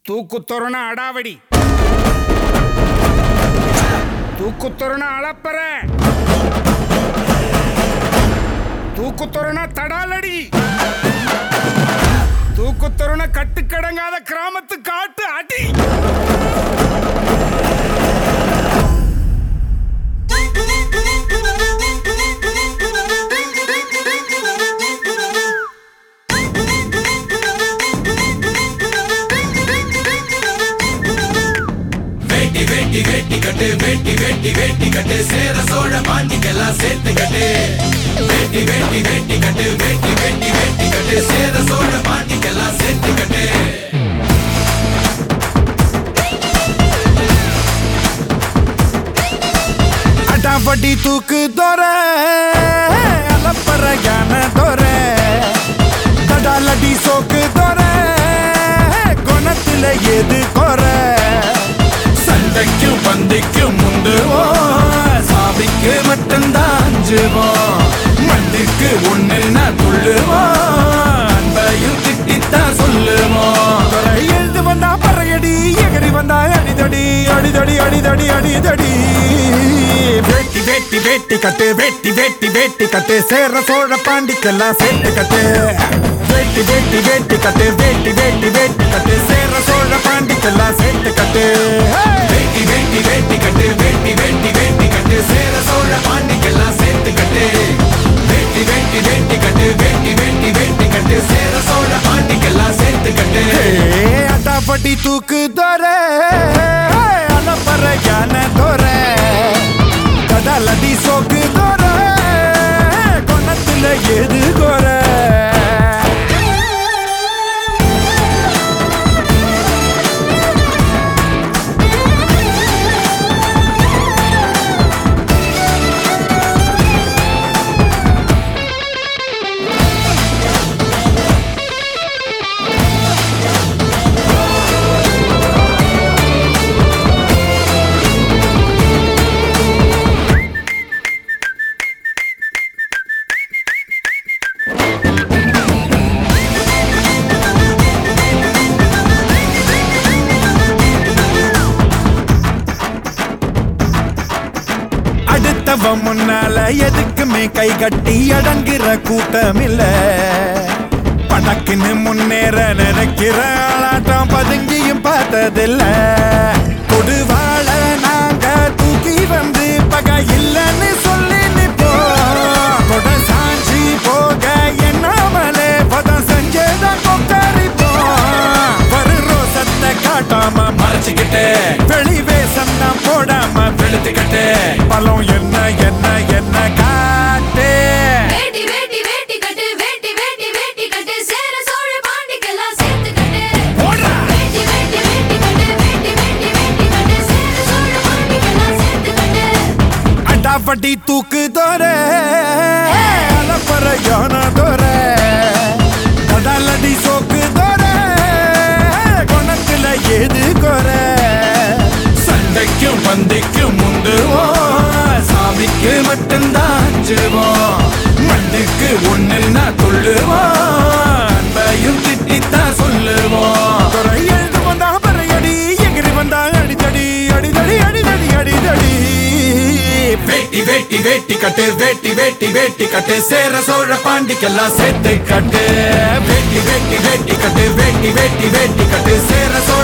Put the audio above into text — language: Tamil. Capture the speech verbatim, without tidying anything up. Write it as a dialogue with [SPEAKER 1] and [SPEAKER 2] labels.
[SPEAKER 1] தூக்குத்தொருண அடாவடி, தூக்குத்தொருண அளப்பற, தூக்குத்தொருண தடாலடி, தூக்குத்தொருண கட்டுக்கடங்காத கிராமத்து காட்டு அடி.
[SPEAKER 2] வேட்டி வேட்டி கட்டு வேட்டி வேட்டி வேட்டி கட்டு சேர சோழ பாண்டிக்கெல்லாம் சேர்த்து கட்டு. வேட்டி வேட்டி வேட்டி கட்டு வேட்டி வேட்டி வேட்டி கட்டு சேர சோழ பாண்டிக்கெல்லாம் சேர்த்து கட்டு.
[SPEAKER 3] அடாவடி தூக்கு தோற அலப்பற ஞான தோற தடாலடி சோக்கு தோற குணத்துல எது கோர. சண்டைக்கும் பந்திக்கும் முந்துவோம், சாமிக்கு மட்டும்தான் அஞ்சுவோம், மண்ணுக்கு ஒண்ணுன்னா துள்ளுவோம், அன்பையும் திட்டித்தான் சொல்லுவோம். எழுந்து வந்தா பறையடி, எகரி வந்தா அடிதடி அடிதடி அடிதடி அடிதடி. வேட்டி வேட்டி வேட்டி கட்டு வேட்டி வேட்டி வேட்டி கட்டு சேர சோழ பாண்டிக்கெல்லாம் சேர்த்து கட்டு. வேட்டி வேட்டி வேட்டி கட்டு வேட்டி வேட்டி வேட்டி கட்டு சேர சோழ பாண்டிக்கெல்லாம் சேர்த்து கட்டு.
[SPEAKER 2] வேட்டி வேட்டி வேட்டி கட்டு வேட்டி வேட்டி வேட்டி கட்டு சேர சோழ பாண்டிக்கெல்லாம் சேர்த்து கட்டு. வேட்டி வேட்டி வேட்டி கட்டு வேட்டி வேட்டி வேட்டி கட்டு சேர சோழ பாண்டிக்கெல்லாம் சேர்த்து கட்டு.
[SPEAKER 3] அடாவடி தூக்கு தோற அலப்பற ஞான தோற தடாலடி சோக்கு தோற குணத்துல எது கோர. அடுத்தவன் முன்னால எதுக்குமே கை கட்டி அடங்குற கூட்டம் இல்ல, படக்குன்னு முன்னேற நினைக்கிற ஆளாட்டம் பதுங்கியும் பார்த்ததில்ல. கொடுவாள நாங்க தூக்கி வந்து பகை இல்லைன்னு சொல்லி நிப்போம், கொட சாஞ்சி போக என்னாமலே பதம் செஞ்சதான் கொக்கரிப்போம். வரு ரோசத்தை காட்டாம
[SPEAKER 2] மறைச்சுக்கிட்டு
[SPEAKER 3] வெளி வேஷம் தான் போடாம
[SPEAKER 2] வெளுத்துக்கிட்டு
[SPEAKER 3] பலம் என்ன என்ன என்ன காட்டு.
[SPEAKER 4] வேட்டி வேட்டி வேட்டி கட்டு வேட்டி வேட்டி வேட்டி கட்டு சேர சோழ பாண்டிக்கெல்லாம் சேர்த்து கட்டு. வேட்டி வேட்டி வேட்டி கட்டு வேட்டி வேட்டி வேட்டி கட்டு சேர சோழ பாண்டிக்கெல்லாம் சேர்த்து கட்டு.
[SPEAKER 3] அடாவடி தூக்கு தோற அலப்பற ஞான தோற தடாலடி சோக்கு தோற குணத்துல எது கோர. சண்டைக்கும் பந்திக்கும் முந்துவோம், சாமிக்கு மட்டும்தான் அஞ்சுவோம், மண்ணுக்கு ஒண்ணுன்னா துள்ளுவோம், அன்பையும் திட்டித்தான் சொல்லுவோம். எழுந்து வந்தா பறையடி, எகிரி வந்தா அடிதடி அடிதடி அடிதடி அடிதடி.
[SPEAKER 2] வேட்டி வேட்டி வேட்டி கட்டு வேட்டி வேட்டி வேட்டி கட்டு சேர சோழ பாண்டிக்கெல்லாம் சேர்த்து கட்டு. வேட்டி வேட்டி வேட்டி கட்டு வேட்டி வேட்டி வேட்டி கட்டு சேர சோழ